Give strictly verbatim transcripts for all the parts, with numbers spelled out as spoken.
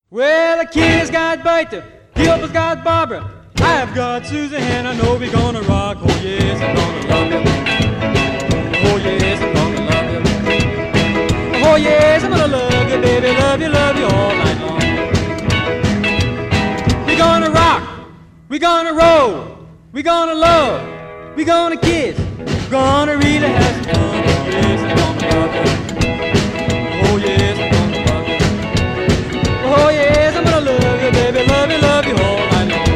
Well, the kid's got Bertha, Gilbert's got Barbara, I've got Susan, and I know we're gonna rock. Oh yes, I'm gonna love you. Oh yes, I'm gonna love you. Oh yes, I'm gonna love you, baby, love you, love you all night long. We're gonna rock, we're gonna roll, we're gonna love, we're gonna kiss, we're gonna really have some fun. Oh yes, I'm gonna love you. Oh yes, I'm gonna love you. Oh yes, I'm gonna love you, baby, love you, love you all night long.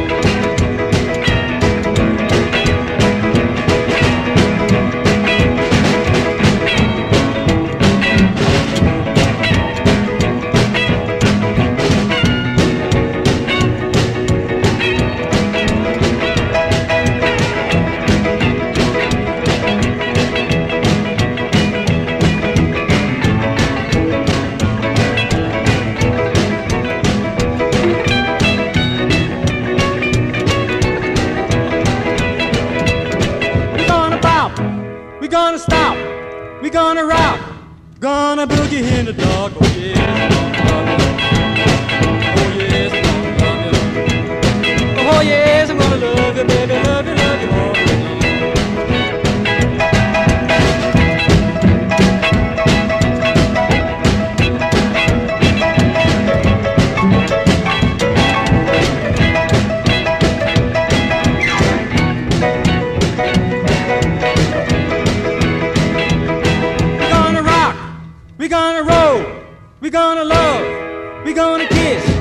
We're gonna stop, we're gonna rock, gonna boogie in the dark. Oh yes, I'm gonna love you. Oh yes, I'm gonna love you. Oh yes, I'm gonna love you, baby, love you, love you all night long. We're gonna roll, we're gonna love, we're gonna kiss,